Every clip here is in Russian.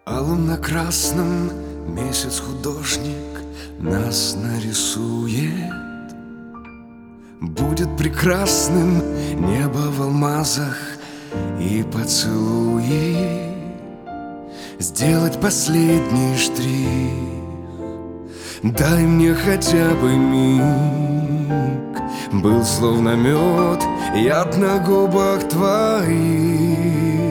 Алым на красном месяц художник нас нарисует. Будет прекрасным небо в алмазах и поцелуи. Сделать последний штрих, дай мне хотя бы миг. Был словно мед, яд на губах твоих.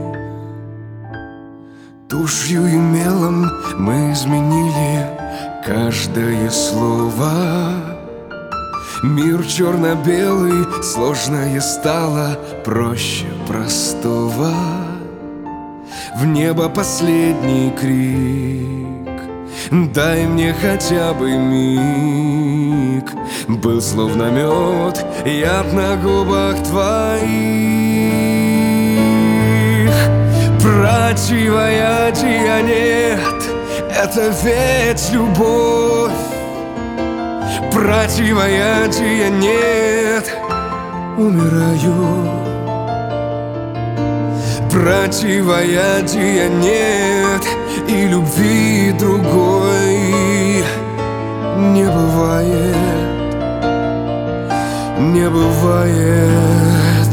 Тушью и мелом мы изменили каждое слово. Мир черно-белый, сложное стало проще простого. В небо последний крик, дай мне хотя бы миг. Был словно мед, яд на губах твоих. Противоядия нет, это ведь любовь. Противоядия нет, умираю. Противоядия нет, и любви другой не бывает, не бывает.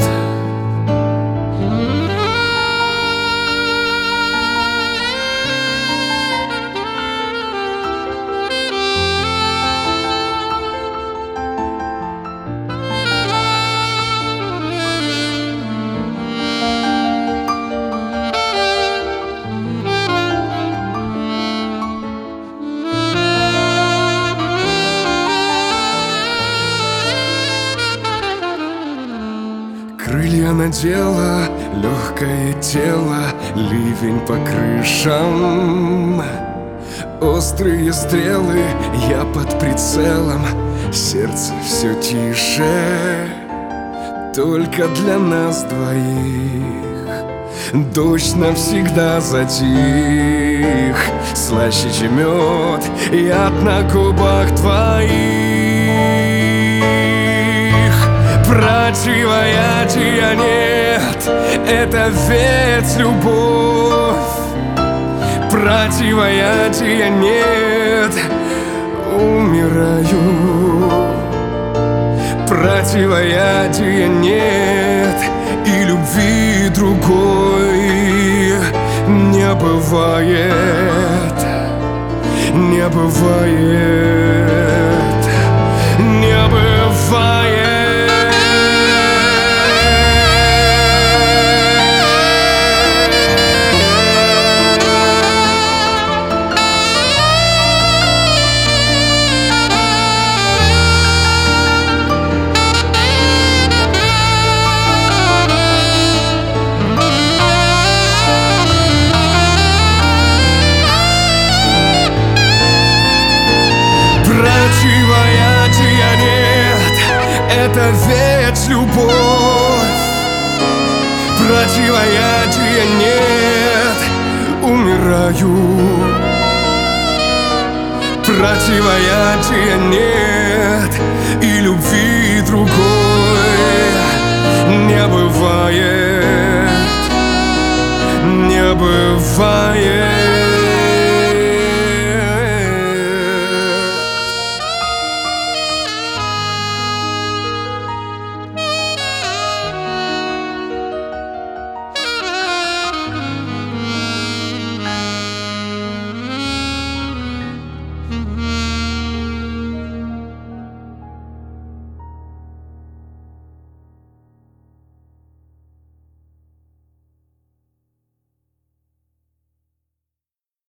Крылья надела, легкое тело, ливень по крышам. Острые стрелы, я под прицелом, сердце все тише. Только для нас двоих дождь навсегда затих. Слаще, чем мед, яд на губах твоих. Противоядия нет, это ведь любовь. Противоядия нет, умираю. Противоядия нет, и любви другой не бывает, не бывает, не бывает. Противоядия нет, это ведь любовь. Противоядия нет, умираю. Противоядия нет, и любви другой не бывает, не бывает.